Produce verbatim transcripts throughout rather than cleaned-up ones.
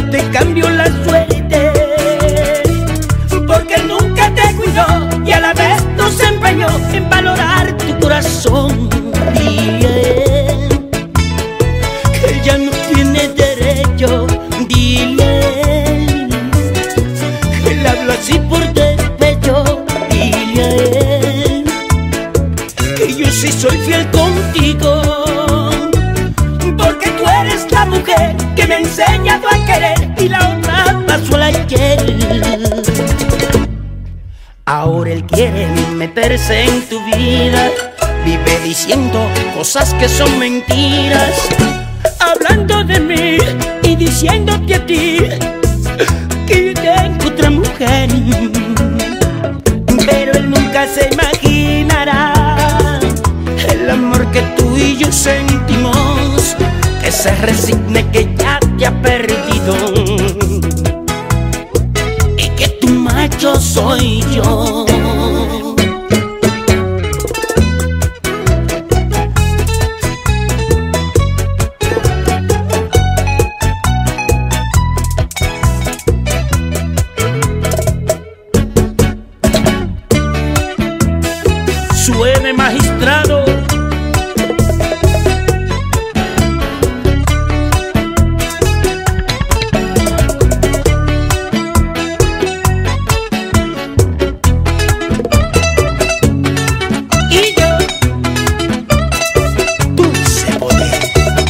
te cambió la suerte, porque nunca te cuidó y a la vez no se empeñó en valorar tu corazón. Dile que ya no tiene derecho, dile que le hablo así por despecho, dile a él que yo sí soy fiel contigo, porque tú eres la mujer que me ha enseñado a querer y la otra pasó al ayer. Ahora él quiere meterse en tu vida, vive diciendo cosas que son mentiras, hablando de mí y diciéndote a ti que yo tengo otra mujer. Pero él nunca se imaginará el amor que tú y yo sentimos, que se resigne que ya te ha perdido y que tu macho soy yo. Suene, magistrado. Y yo, dulce poder.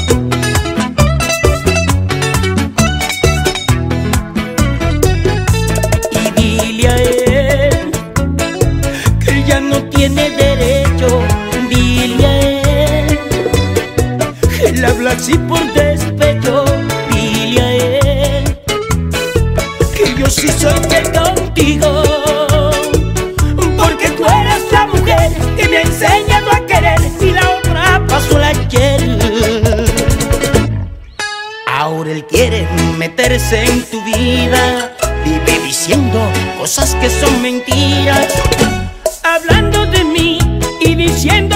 Y dile a él que ya no tiene derecho, dile a él que él habla así por despecho, dile a él que yo sí soy fiel contigo, porque tú eres la mujer que me ha enseñado a querer y la otra pasó al ayer. Ahora él quiere meterse en tu vida, vive diciendo cosas que son mentiras, hablando de mí y diciendo